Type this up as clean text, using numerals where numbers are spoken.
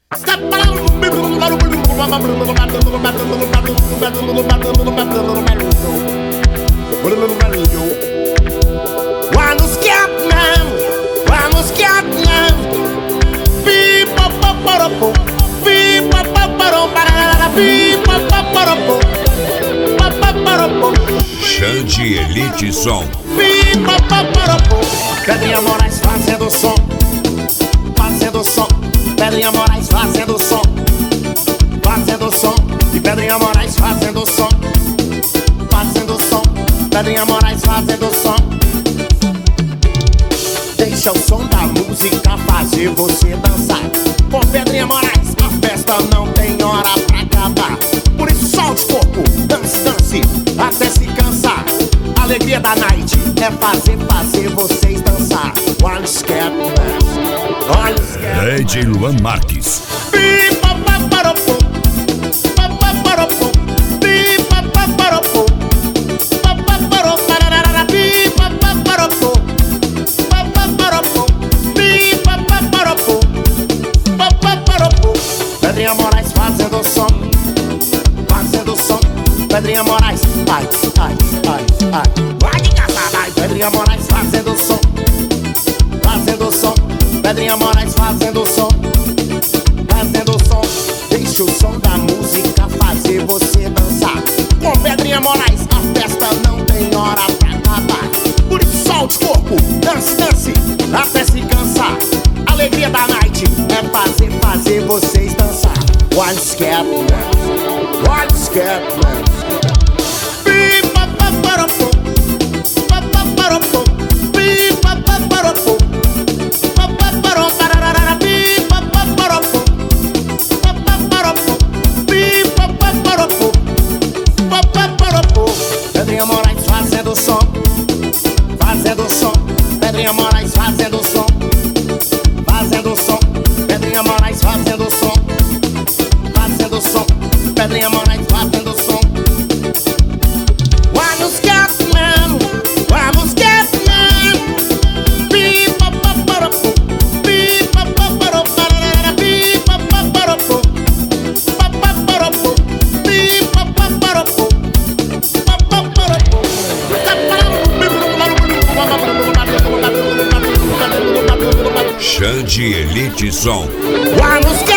Xande Elite Som. Pedrinha Moraes fazendo som, fazendo som. Pedrinha Moraes fazendo som, fazendo som. E Pedrinha Moraes fazendo som, fazendo som. Pedrinha Moraes fazendo som. Deixa o som da música fazer você dançar. Com Pedrinha Moraes a festa não tem hora pra acabar. Por isso solte o corpo, dance, dance, até se cansar. A alegria da night é fazer vocês dançar. One step, one step. DJ Luan Marques. Pedrinha Moraes fazendo som, fazendo som. Pedrinha Moraes, ai, ai, ai, ai. Vai de casa, vai. Pedrinha Moraes fazendo som, fazendo som. Pedrinha Moraes fazendo som, fazendo som. Deixa o som da música fazer você dançar. Com Pedrinha Moraes a festa não tem hora pra acabar. Por isso solte o corpo, dance, dance, até se cansar. A alegria da night é fazer vocês dançar. One step, one step. Pedrinha Moraes fazendo som, fazendo som. Pedrinha Moraes fazendo som, fazendo som. Pedrinha Moraes fazendo som, fazendo som. Pedrinha Moraes fazendo som. Vamos Scatman, vamos Scatman. Pipa-pa-para-pu, pipa-pa-para-pararara, pipa-pa-para-pu, pa-pa-para-pu, pipa-pa-para-pu, pa-pa-para-pu. Xande Elite Som. Vamos